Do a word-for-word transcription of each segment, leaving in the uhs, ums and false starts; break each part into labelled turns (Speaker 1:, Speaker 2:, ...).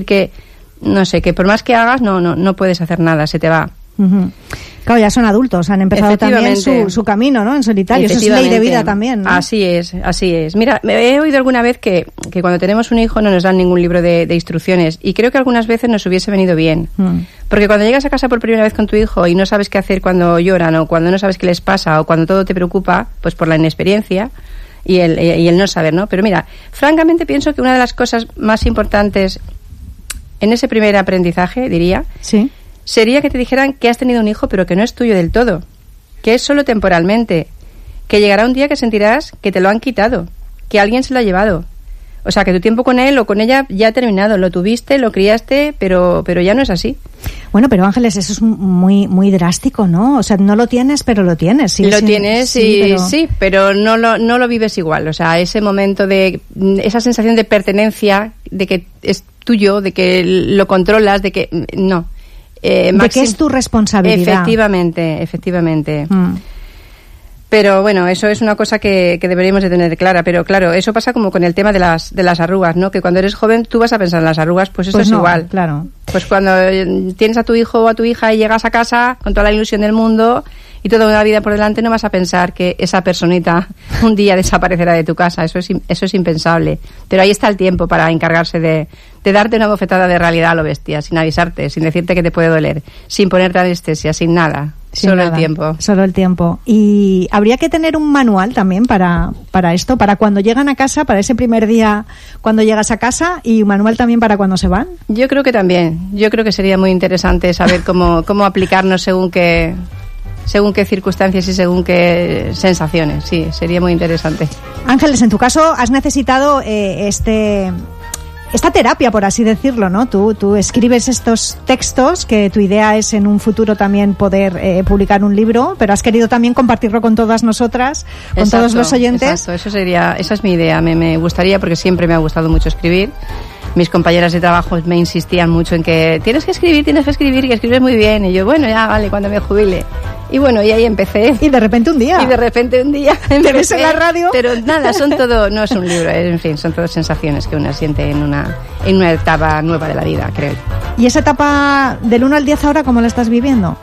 Speaker 1: que, no sé, que por más que hagas, no, no, no puedes hacer nada, se te va.
Speaker 2: Uh-huh. Claro, ya son adultos, han empezado también su, su camino, ¿no? En solitario, eso es ley de vida también, ¿no?
Speaker 1: Así es, así es. Mira, he oído alguna vez que, que cuando tenemos un hijo no nos dan ningún libro de, de instrucciones, y creo que algunas veces nos hubiese venido bien. Mm. Porque cuando llegas a casa por primera vez con tu hijo y no sabes qué hacer cuando lloran, o cuando no sabes qué les pasa, o cuando todo te preocupa, pues por la inexperiencia y el, y el no saber, ¿no? Pero mira, francamente pienso que una de las cosas más importantes en ese primer aprendizaje, diría,
Speaker 2: sí,
Speaker 1: sería que te dijeran que has tenido un hijo pero que no es tuyo del todo, que es solo temporalmente, que llegará un día que sentirás que te lo han quitado, que alguien se lo ha llevado. O sea, que tu tiempo con él o con ella ya ha terminado, lo tuviste, lo criaste, pero pero ya no es así.
Speaker 2: Bueno, pero Ángeles, eso es muy muy drástico, ¿no? O sea, no lo tienes, pero lo tienes. ¿Sí?
Speaker 1: Lo
Speaker 2: sí,
Speaker 1: tienes, sí, y, pero... sí, pero no lo, no lo vives igual. O sea, ese momento de, esa sensación de pertenencia, de que es tuyo, de que lo controlas, de que, no.
Speaker 2: Eh, de que es tu responsabilidad.
Speaker 1: Efectivamente, efectivamente.
Speaker 2: Mm.
Speaker 1: Pero bueno, eso es una cosa que, que deberíamos de tener clara. Pero claro, eso pasa como con el tema de las de las arrugas, ¿no? Que cuando eres joven tú vas a pensar en las arrugas, pues eso
Speaker 2: pues
Speaker 1: es
Speaker 2: no,
Speaker 1: igual.
Speaker 2: Claro.
Speaker 1: Pues cuando tienes a tu hijo o a tu hija y llegas a casa con toda la ilusión del mundo y toda una vida por delante, no vas a pensar que esa personita un día desaparecerá de tu casa. Eso es eso es impensable. Pero ahí está el tiempo para encargarse de, de darte una bofetada de realidad a lo bestia, sin avisarte, sin decirte que te puede doler, sin ponerte anestesia, sin nada.
Speaker 2: Sin
Speaker 1: solo
Speaker 2: nada,
Speaker 1: el tiempo.
Speaker 2: Solo el tiempo. Y habría que tener un manual también para, para esto, para cuando llegan a casa, para ese primer día cuando llegas a casa, y un manual también para cuando se van.
Speaker 1: Yo creo que también. Yo creo que sería muy interesante saber cómo, cómo aplicarnos según qué, según qué circunstancias y según qué sensaciones. Sí, sería muy interesante.
Speaker 2: Ángeles, en tu caso has necesitado eh, este... esta terapia, por así decirlo, ¿no? Tú, tú escribes estos textos, que tu idea es en un futuro también poder eh, publicar un libro, pero has querido también compartirlo con todas nosotras, con
Speaker 1: exacto,
Speaker 2: todos los oyentes.
Speaker 1: Exacto, eso sería, esa es mi idea. Me, me gustaría, porque siempre me ha gustado mucho escribir. Mis compañeras de trabajo me insistían mucho en que tienes que escribir, tienes que escribir, y escribes muy bien. Y yo, bueno, ya vale, cuando me jubile. Y bueno, y ahí empecé.
Speaker 2: Y de repente un día.
Speaker 1: Y de repente un día.
Speaker 2: ¿Te ves en la radio?
Speaker 1: Pero nada, son todo, no es un libro, en fin, son todas sensaciones que uno siente en una, en una etapa nueva de la vida, creo.
Speaker 2: ¿Y esa etapa del uno al diez ahora cómo la estás viviendo?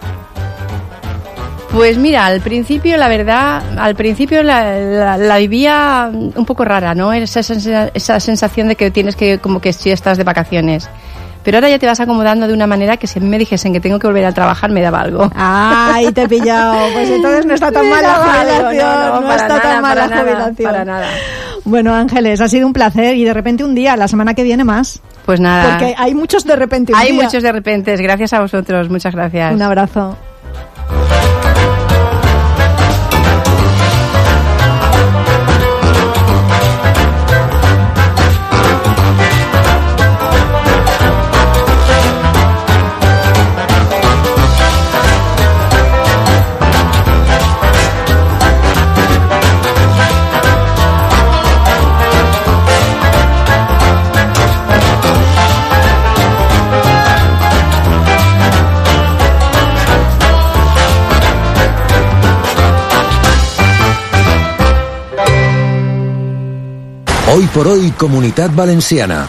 Speaker 1: Pues mira, al principio, la verdad, al principio la, la, la vivía un poco rara, ¿no? Esa, esa, esa sensación de que tienes que, como que si estás de vacaciones. Pero ahora ya te vas acomodando de una manera que si me dijesen que tengo que volver a trabajar me daba algo.
Speaker 2: ¡Ay, te he pillado! Pues entonces no está tan mal la jubilación.
Speaker 1: No, no,
Speaker 2: no
Speaker 1: para
Speaker 2: está
Speaker 1: nada,
Speaker 2: tan mal
Speaker 1: para
Speaker 2: la
Speaker 1: nada,
Speaker 2: jubilación.
Speaker 1: para nada.
Speaker 2: Bueno, Ángeles, ha sido un placer, y de repente un día, la semana que viene más.
Speaker 1: Pues nada.
Speaker 2: Porque hay muchos de repente un
Speaker 1: hay
Speaker 2: día.
Speaker 1: Hay muchos de repente. Gracias a vosotros. Muchas gracias.
Speaker 2: Un abrazo.
Speaker 3: Hoy por hoy, Comunitat Valenciana.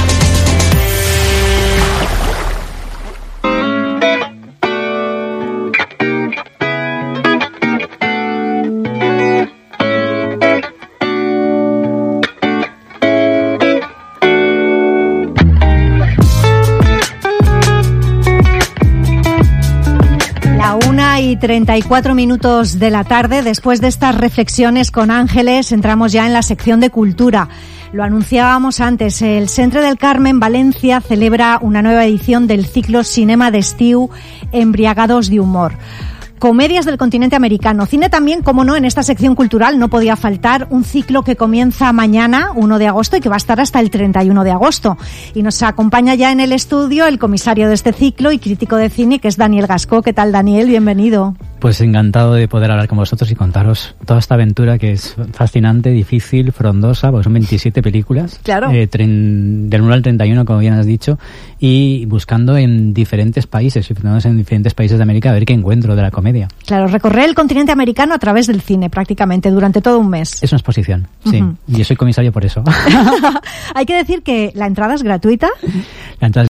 Speaker 2: y treinta y cuatro minutos de la tarde. Después de estas reflexiones con Ángeles, entramos ya en la sección de cultura. Lo anunciábamos antes, el Centre del Carmen Valencia celebra una nueva edición del ciclo Cinema d'Estiu Embriagados de Humor. Comedias del continente americano, cine también, como no, en esta sección cultural no podía faltar un ciclo que comienza mañana, uno de agosto, y que va a estar hasta el treinta y uno de agosto. Y nos acompaña ya en el estudio el comisario de este ciclo y crítico de cine, que es Daniel Gascó. ¿Qué tal, Daniel? Bienvenido.
Speaker 4: Pues encantado de poder hablar con vosotros y contaros toda esta aventura que es fascinante, difícil, frondosa, porque son veintisiete películas.
Speaker 2: Claro.
Speaker 4: Eh, tren, del uno al treinta y uno, como bien has dicho, y buscando en diferentes países, en diferentes países de América, a ver qué encuentro de la comedia.
Speaker 2: Claro, recorrer el continente americano a través del cine, prácticamente, durante todo un mes.
Speaker 4: Es una exposición, sí. Uh-huh. Y yo soy comisario por eso.
Speaker 2: Hay que decir que la entrada es gratuita.
Speaker 4: La entrada